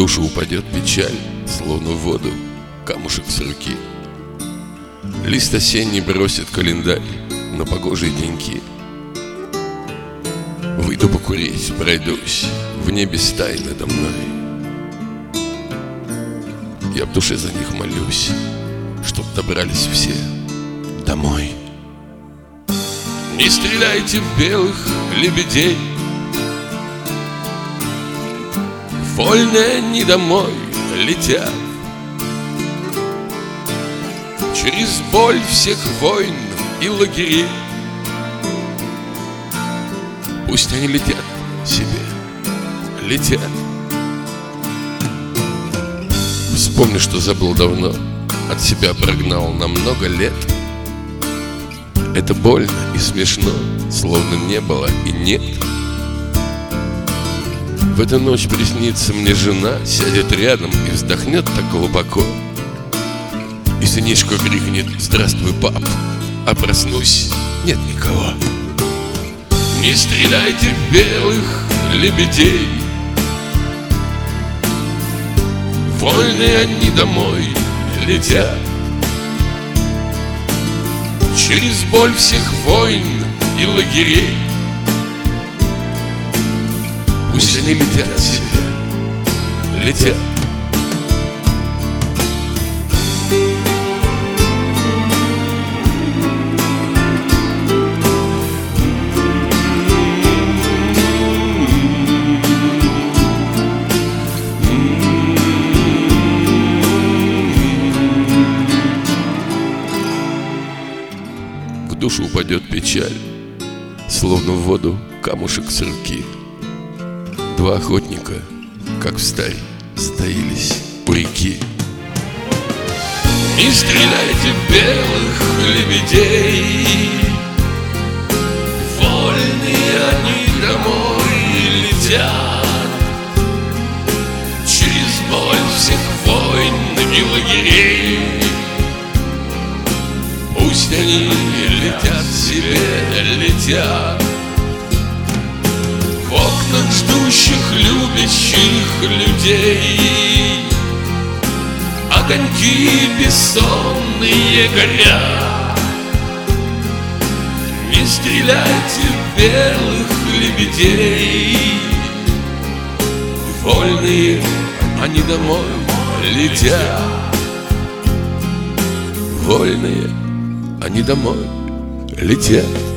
душу упадет печаль, словно в воду камушек с руки. Лист осенний бросит календарь на погожие деньки. Выйду покурить, пройдусь, в небе стай надо мной. Я в душе за них молюсь, чтоб добрались все домой. Не стреляйте в белых лебедей, вольные они домой летят. Через боль всех войн и лагерей пусть они летят себе, летят. Вспомни, что забыл давно, от себя прогнал на много лет. Это больно и смешно, словно не было и нет. В эту ночь приснится мне жена, сядет рядом и вздохнет так глубоко. И сынишка крикнет: «Здравствуй, пап!» А проснусь — нет никого. Не стреляйте в белых лебедей, вольные они домой летят. Через боль всех войн и лагерей пусть они летят себе, летят. В душу упадет печаль, словно в воду камушек с руки. Два охотника, как встарь, стоились у реки. Не стреляйте в белых лебедей, вольные они домой летят. Через боль всех войн и лагерей пусть они летят себе, летят. В окнах ждущих, любящих людей огоньки бессонные горят. Не стреляйте в белых лебедей, вольные они домой летят. Вольные они домой летят.